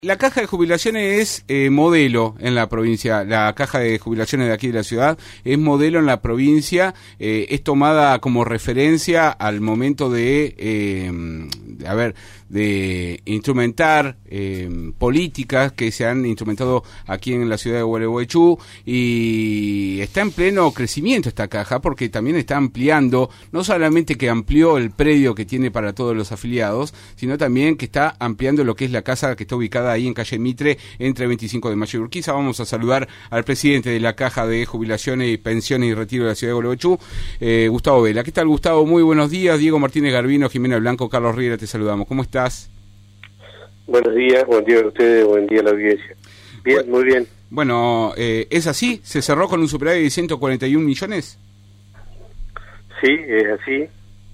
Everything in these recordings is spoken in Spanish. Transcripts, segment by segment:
La caja de jubilaciones es modelo en la provincia. La caja de jubilaciones de aquí de la ciudad es modelo en la provincia. Es tomada como referencia al momento de instrumentar políticas que se han instrumentado aquí en la ciudad de Gualeguaychú, y está en pleno crecimiento esta caja porque también está ampliando, no solamente que amplió el predio que tiene para todos los afiliados, sino también que está ampliando lo que es la casa que está ubicada ahí en calle Mitre, entre 25 de mayo y Urquiza. Vamos a saludar al presidente de la Caja de Jubilaciones y Pensiones y Retiro de la ciudad de Gualeguaychú, Gustavo Vela. ¿Qué tal, Gustavo? Muy buenos días. Diego Martínez Garbino, Jimena Blanco, Carlos Riera, te saludamos. ¿Cómo estás? Buenos días, buen día a ustedes, buen día a la audiencia. Bien, muy bien. Bueno, ¿es así? ¿Se cerró con un superávit de 141 millones? Sí, es así.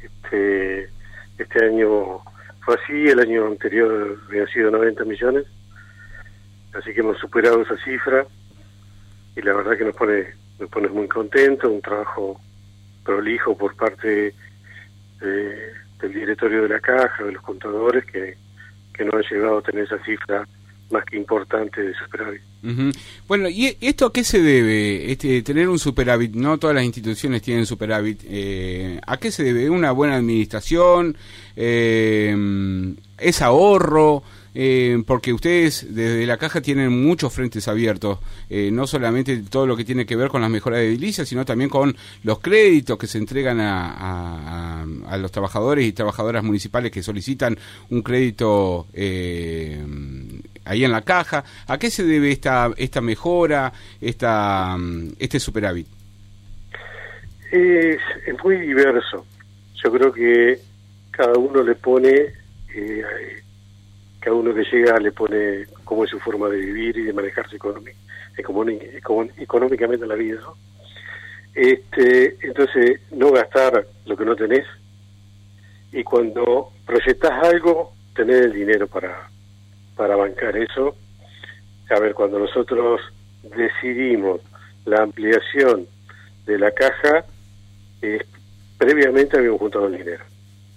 Este año fue así, el año anterior había sido 90 millones, así que hemos superado esa cifra y la verdad que nos pone muy contentos, un trabajo prolijo por parte del directorio de la Caja, de los contadores, que no han llegado a tener esa cifra más que importante de superávit. Uh-huh. Bueno, ¿y esto a qué se debe? Tener un superávit, no todas las instituciones tienen superávit. ¿A qué se debe? ¿Una buena administración? ¿Es ahorro? Porque ustedes desde la Caja tienen muchos frentes abiertos, no solamente todo lo que tiene que ver con las mejoras de edilicias, sino también con los créditos que se entregan a los trabajadores y trabajadoras municipales que solicitan un crédito ahí en la Caja. ¿A qué se debe esta mejora, este superávit? Es muy diverso. Yo creo que cada uno le pone... cada uno que llega le pone cómo es su forma de vivir y de manejarse económicamente en la vida, ¿no? Entonces, no gastar lo que no tenés, y cuando proyectás algo, tener el dinero para bancar eso. A ver, cuando nosotros decidimos la ampliación de la caja, previamente habíamos juntado el dinero.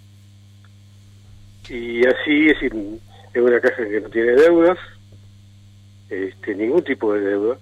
Y así, es decir, es una caja que no tiene deudas, ningún tipo de deuda,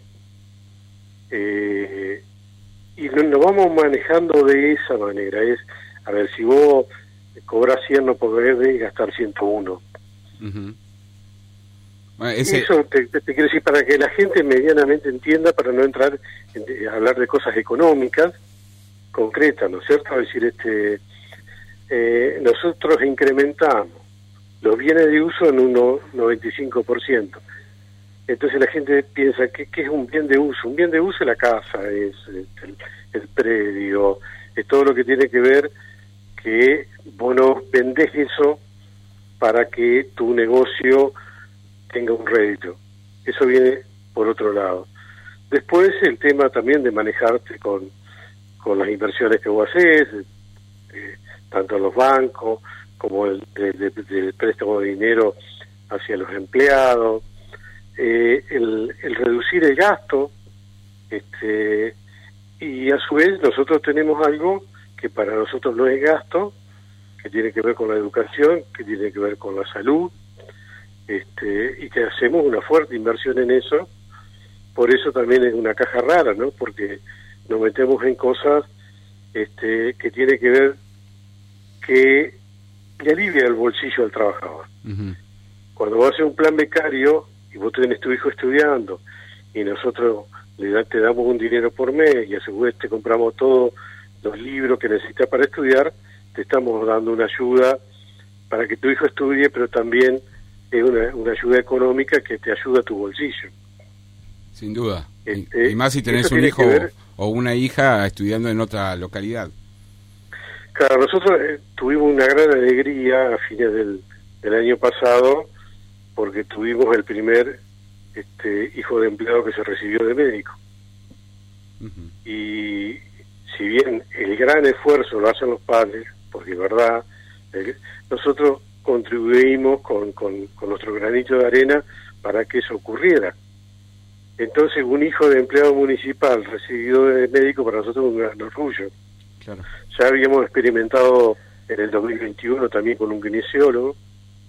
y nos vamos manejando de esa manera. Es, a ver, si vos cobras 100 no podés gastar 101. Uh-huh. Bueno, eso te quiero decir, para que la gente medianamente entienda, para no entrar a hablar de cosas económicas concretas, ¿no es cierto? Es decir, nosotros incrementamos los bienes de uso en un 95%. Entonces la gente piensa que es un bien de uso. Un bien de uso es la casa, es el predio, es todo lo que tiene que ver que vos no vendés eso para que tu negocio tenga un rédito. Eso viene por otro lado. Después el tema también de manejarte con las inversiones que vos hacés, tanto en los bancos como el préstamo de dinero hacia los empleados, el reducir el gasto, y a su vez nosotros tenemos algo que para nosotros no es gasto, que tiene que ver con la educación, que tiene que ver con la salud, y que hacemos una fuerte inversión en eso. Por eso también es una caja rara, ¿no? Porque nos metemos en cosas que tiene que ver que le alivia el bolsillo al trabajador. Uh-huh. Cuando vos haces un plan becario y vos tenés tu hijo estudiando y nosotros te damos un dinero por mes y a su vez te compramos todos los libros que necesitas para estudiar, te estamos dando una ayuda para que tu hijo estudie, pero también es una ayuda económica que te ayuda a tu bolsillo. Sin duda. Y más si tenés un hijo o una hija estudiando en otra localidad. Claro, nosotros tuvimos una gran alegría a fines del año pasado porque tuvimos el primer hijo de empleado que se recibió de médico. Uh-huh. Y si bien el gran esfuerzo lo hacen los padres, porque es verdad, nosotros contribuimos con nuestro granito de arena para que eso ocurriera. Entonces, un hijo de empleado municipal recibido de médico para nosotros es un gran orgullo. Claro. Ya habíamos experimentado en el 2021 también con un kinesiólogo,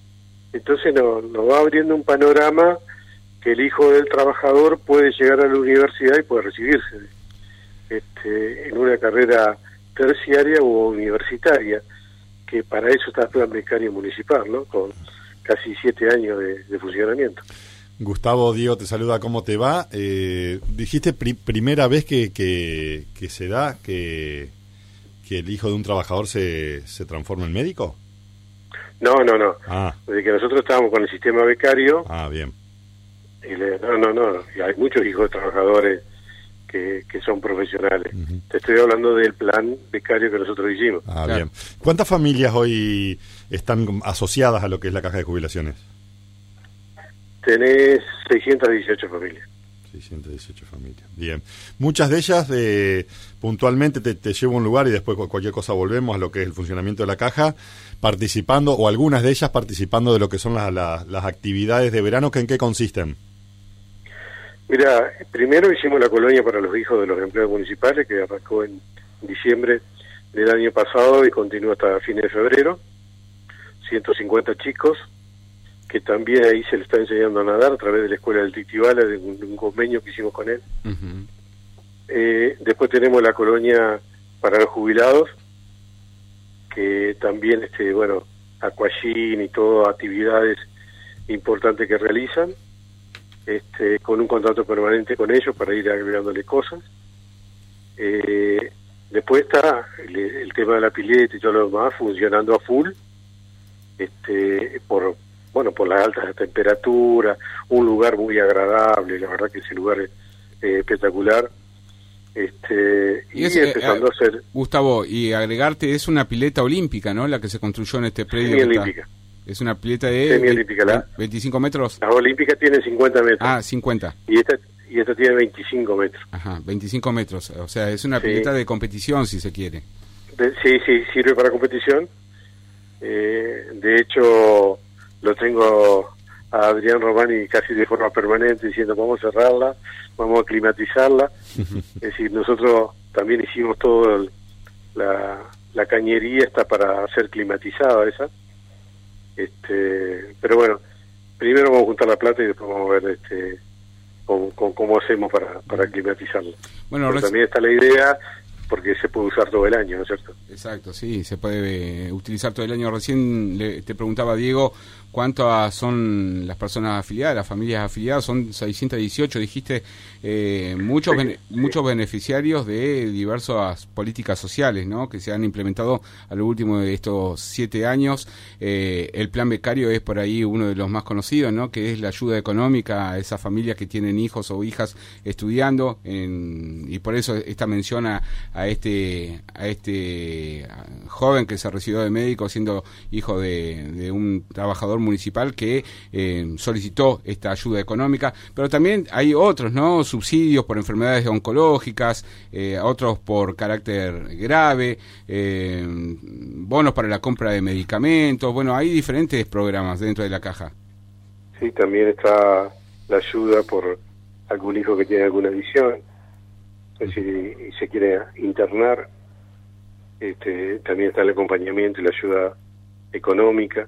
Entonces nos va abriendo un panorama que el hijo del trabajador puede llegar a la universidad y puede recibirse en una carrera terciaria o universitaria, que para eso está el plan becario municipal, ¿no? Con casi 7 años de funcionamiento. Gustavo, Diego te saluda, ¿cómo te va? Dijiste primera vez que se da que el hijo de un trabajador se transforma en médico. No. Desde que nosotros estábamos con el sistema becario. Bien. No. Y hay muchos hijos de trabajadores que son profesionales. Uh-huh. Te estoy hablando del plan becario que nosotros hicimos. Claro. Bien. ¿Cuántas familias hoy están asociadas a lo que es la caja de jubilaciones? Tenés 618 familias. 618 familias. Bien. Muchas de ellas puntualmente te llevo a un lugar y después cualquier cosa volvemos a lo que es el funcionamiento de la caja, participando, o algunas de ellas participando de lo que son las actividades de verano, que ¿en qué consisten? Mira, primero hicimos la colonia para los hijos de los empleados municipales, que arrancó en diciembre del año pasado y continúa hasta fines de febrero. 150 chicos, que también ahí se le está enseñando a nadar a través de la escuela del Titibala, de un convenio que hicimos con él. Uh-huh. Después tenemos la colonia para los jubilados, que también, aquagym y todas actividades importantes que realizan, con un contrato permanente con ellos para ir agregándole cosas. Después está el tema de la pileta y todo lo demás funcionando a full, por las altas temperaturas, un lugar muy agradable, la verdad que ese lugar es espectacular. Y empezando a hacer... Gustavo, y agregarte, es una pileta olímpica, ¿no? La que se construyó en este predio. Semiolímpica. Es una pileta de 25 metros. La olímpica tiene 50 metros. 50. Y esta tiene 25 metros. Ajá, 25 metros. O sea, es una pileta de competición, si se quiere. Sí, sirve para competición. De hecho, lo tengo a Adrián Romani casi de forma permanente diciendo vamos a cerrarla, vamos a climatizarla. Es decir, nosotros también hicimos todo la cañería está para ser climatizada esa. Pero bueno, primero vamos a juntar la plata y después vamos a ver cómo hacemos para climatizarla. Bueno, también está la idea, porque se puede usar todo el año, ¿no es cierto? Exacto, sí, se puede utilizar todo el año. Recién te preguntaba, Diego, ¿cuántas son las personas afiliadas, las familias afiliadas? Son 618, dijiste, muchos beneficiarios de diversas políticas sociales, ¿no?, que se han implementado a lo último de estos 7 años. El plan becario es por ahí uno de los más conocidos, ¿no?, que es la ayuda económica a esas familias que tienen hijos o hijas estudiando, y por eso esta mención a este joven que se recibió de médico siendo hijo de un trabajador municipal que solicitó esta ayuda económica. Pero también hay otros, ¿no?, subsidios por enfermedades oncológicas, otros por carácter grave, bonos para la compra de medicamentos. Bueno, hay diferentes programas dentro de la caja. Sí, también está la ayuda por algún hijo que tiene alguna adicción, es decir, y se quiere internar. También está el acompañamiento y la ayuda económica.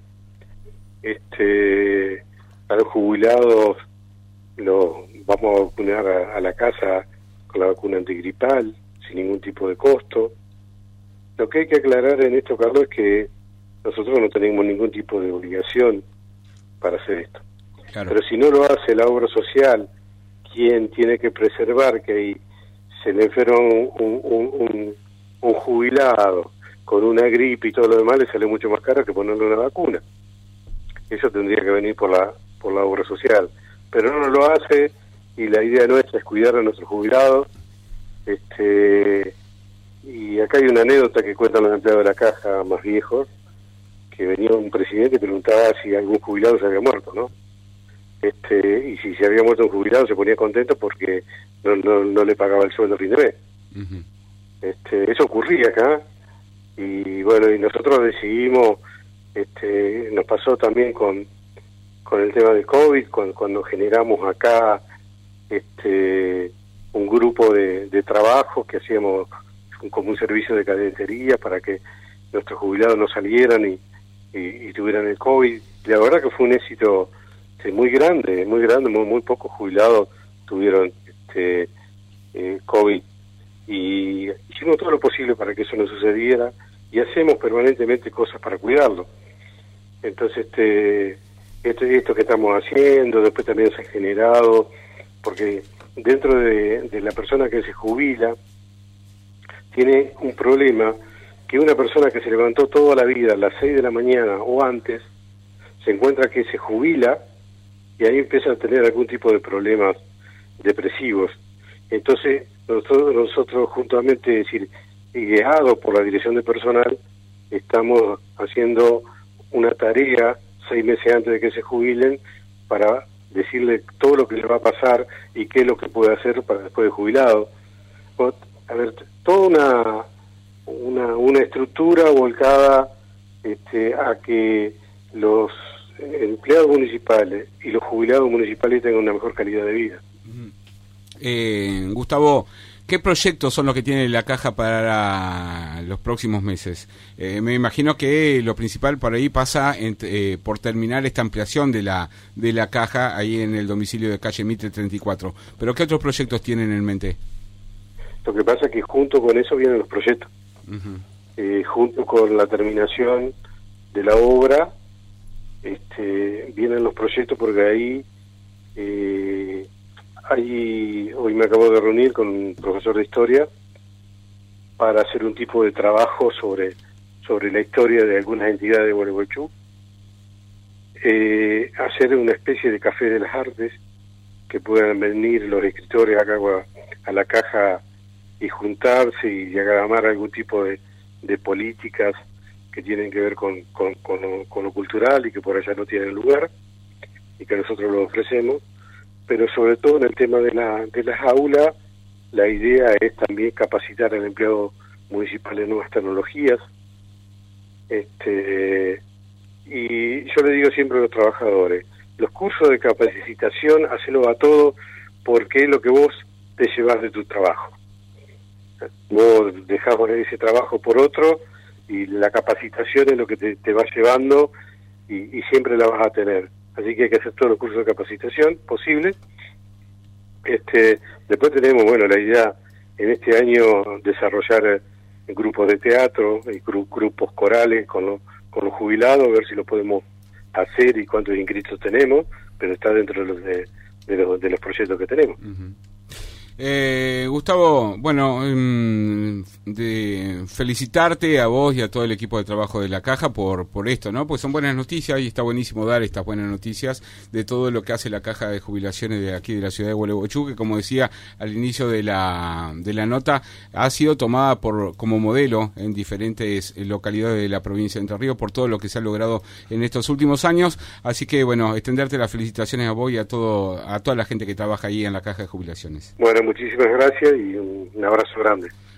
A los jubilados los vamos a vacunar a la casa con la vacuna antigripal sin ningún tipo de costo. Lo que hay que aclarar en esto, Carlos, es que nosotros no tenemos ningún tipo de obligación para hacer esto. Claro. Pero si no lo hace la obra social, quien tiene que preservar que ahí se le enferma un jubilado con una gripe y todo lo demás, le sale mucho más caro que ponerle una vacuna. Eso tendría que venir por la obra social, pero no lo hace, y la idea nuestra es cuidar a nuestros jubilados. Y acá hay una anécdota que cuentan los empleados de la caja más viejos, que venía un presidente y preguntaba si algún jubilado se había muerto, ¿no? Y si se había muerto un jubilado se ponía contento porque no le pagaba el sueldo a fin de mes. Uh-huh. Eso ocurría acá, y bueno, y nosotros decidimos, nos pasó también con el tema del COVID, cuando generamos acá un grupo de trabajo que hacíamos como un servicio de cadentería para que nuestros jubilados no salieran y tuvieran el COVID. la verdad que fue un éxito muy grande, muy pocos jubilados tuvieron COVID, y hicimos todo lo posible para que eso no sucediera, y hacemos permanentemente cosas para cuidarlo. Entonces, esto que estamos haciendo, después también se ha generado, porque dentro de la persona que se jubila, tiene un problema, que una persona que se levantó toda la vida a las 6 de la mañana o antes, se encuentra que se jubila y ahí empieza a tener algún tipo de problemas depresivos. Entonces, nosotros juntamente, es decir, guiados por la dirección de personal, estamos haciendo una tarea 6 meses antes de que se jubilen para decirle todo lo que les va a pasar y qué es lo que puede hacer para después de jubilado. A ver, toda una estructura volcada a que los empleados municipales y los jubilados municipales tengan una mejor calidad de vida. Gustavo, ¿qué proyectos son los que tiene la Caja para los próximos meses? Me imagino que lo principal por ahí pasa por terminar esta ampliación de la Caja ahí en el domicilio de calle Mitre 34. ¿Pero qué otros proyectos tienen en mente? Lo que pasa es que junto con eso vienen los proyectos. Junto con la terminación de la obra, vienen los proyectos, porque hoy me acabo de reunir con un profesor de historia para hacer un tipo de trabajo sobre la historia de algunas entidades de Gualeguaychú, hacer una especie de café de las artes, que puedan venir los escritores acá a la Caja y juntarse y diagramar algún tipo de políticas que tienen que ver con lo cultural y que por allá no tienen lugar y que nosotros lo ofrecemos. Pero sobre todo en el tema de las aulas, la idea es también capacitar al empleado municipal en nuevas tecnologías. Y yo le digo siempre a los trabajadores, los cursos de capacitación, hacelo a todo, porque es lo que vos te llevas de tu trabajo. Vos dejás ese trabajo por otro, y la capacitación es lo que te va llevando, y siempre la vas a tener. Así que hay que hacer todos los cursos de capacitación posibles. Después tenemos, la idea en este año desarrollar grupos de teatro y grupos corales con los jubilados, a ver si lo podemos hacer y cuántos inscritos tenemos, pero está dentro de los proyectos que tenemos. Gustavo, de felicitarte a vos y a todo el equipo de trabajo de la Caja por esto, ¿no? Pues son buenas noticias y está buenísimo dar estas buenas noticias de todo lo que hace la Caja de Jubilaciones de aquí de la ciudad de Gualeguaychú, que como decía al inicio de la nota, ha sido tomada como modelo en diferentes localidades de la provincia de Entre Ríos por todo lo que se ha logrado en estos últimos años. Así que, extenderte las felicitaciones a vos y a toda la gente que trabaja ahí en la Caja de Jubilaciones. Muchísimas gracias y un abrazo grande.